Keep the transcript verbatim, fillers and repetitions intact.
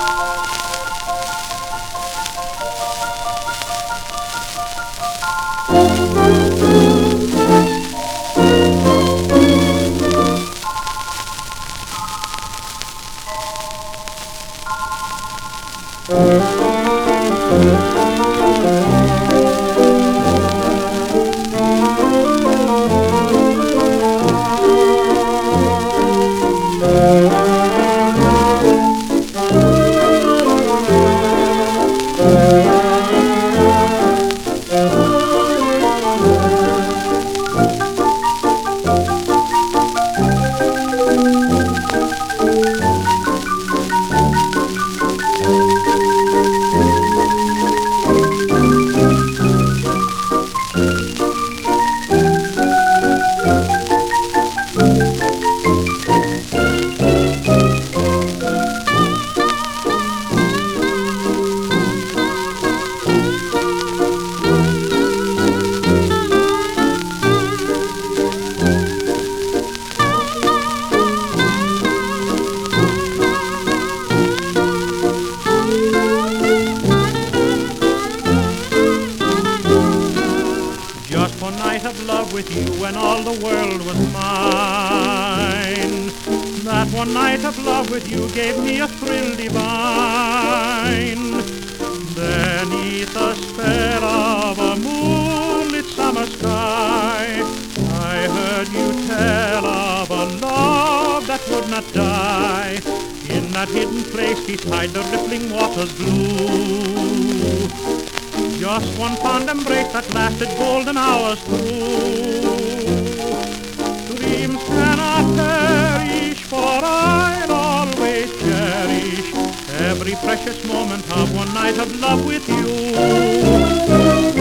Just one night of love with you when all the world was mine. That one night of love with you gave me a thrill divine. Beneath the spell of a moonlit summer sky, I heard you tell of a love that would not die. In that hidden place beside the rippling waters blue, just one fond embrace that lasted golden hours through. Dreams cannot perish, for I'll always cherish every precious moment of one night of love with you.